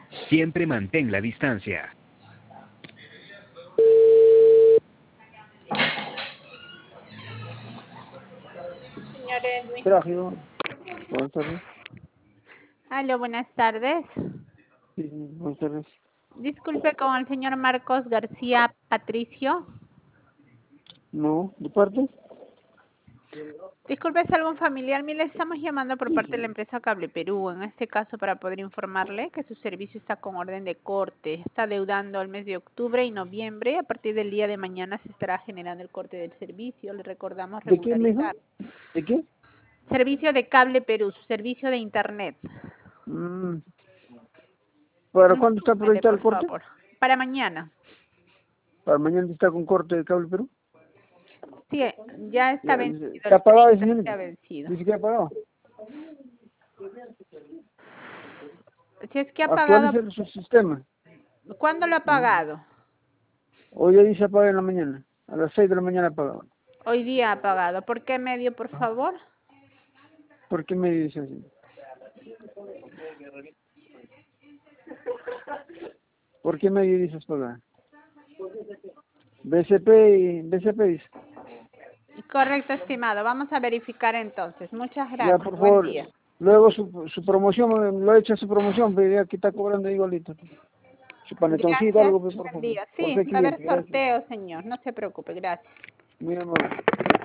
Siempre mantén la distancia. Señor Edwin. Trágico. Buenas tardes. Aló, buenas tardes. Sí, buenas tardes. Disculpe con el señor Marcos García Patricio. No, ¿de parte? Disculpe, ¿es algún familiar? Mire, le estamos llamando por parte de la empresa Cable Perú, en este caso para poder informarle que su servicio está con orden de corte. Está deudando el mes de octubre y noviembre. A partir del día de mañana se estará generando el corte del servicio. Le recordamos ¿De qué, mijo? regularizar. ¿De qué? Servicio de Cable Perú, su servicio de internet. Mm, ¿Para cuándo está Infórmele, proyectado el por corte? favor. Para mañana. ¿Para mañana está con corte de Cable Perú? Sí, ya está Ya, vencido. ¿está El apagado ese 30 se señorita? ha vencido. Dice que ha apagado. Si es que ha pagado, Actualice su sistema. ¿cuándo lo ha pagado? Hoy ya dice apaga en la mañana. A las 6 de la mañana apagado. Hoy día ha pagado. ¿Por qué medio, por favor? ¿Por qué me dice así? ¿Por qué medio dices pagar? BCP dice. Correcto, estimado. Vamos a verificar entonces. Muchas Ya, gracias. por Buen favor. día. Luego su promoción, lo he hecho su promoción, pero ya que está cobrando igualito. Su panetoncito, Gracias. algo, pues, por Buen favor. día. Por Sí, ser va a haber cliente, gracias. sorteo, señor. No se preocupe. Gracias. Muy amable.